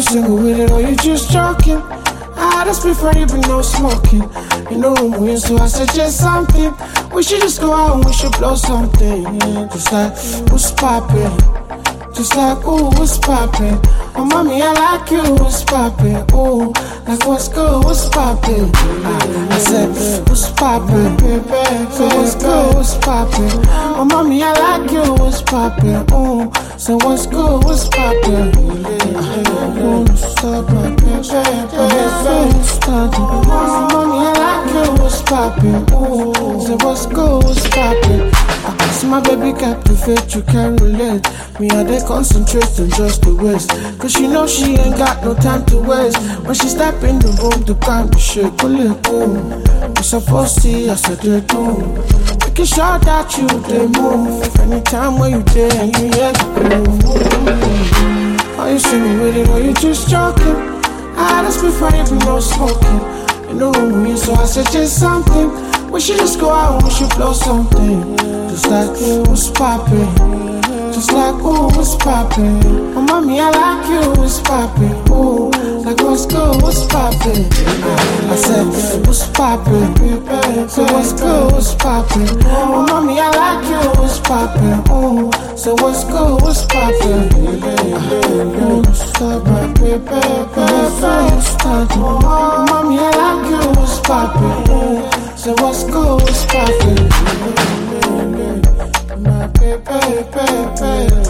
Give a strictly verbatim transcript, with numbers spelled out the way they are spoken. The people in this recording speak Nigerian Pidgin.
you single with it or you just joking? Ah, that's before you been no smoking. You know I'm weird, so I suggest something. We should just go out and we should blow something. Yeah, just like, what's poppin'? Just like, ooh, what's poppin'? Oh, mommy, I like you, what's poppin'? Ooh, like, what's good, what's poppin'? I, I said, what's poppin'? So what's good, what's poppin'? Oh, mommy, I like you, what's poppin'? Ooh, so what's good, what's poppin'? Ooh, stop my baby, stop it. Oh, mommy, I like you, what's poppin'? Ooh, so what's good, what's poppin'? So my baby captivate, you can't relate. Me and they concentrate on just the waist. Cause she know she ain't got no time to waste. When she step in the room, the kind of shit pull it boom. You supposed to see, I said they do. Making sure that you they move. Anytime when you there and you hear the groove. Are you singing with it or you just joking? Ah, that's before you be no smoking. You know what I mean, so I suggest something. We should just go out and we should blow something. Just like, what's poppin'? Just like, ooh, what's poppin'? Oh, mommy, I like you, what's poppin'? Ooh, like, what's good, what's poppin'? I said, what's poppin'? So what's good, what's poppin'? Oh, mommy, I like you, what's poppin'? Ooh, so what's good, what's poppin'? Ooh, stop my baby, oh, mommy, I like you, what's poppin'? Ooh, so what's good, what's poppin'? My baby, baby, baby.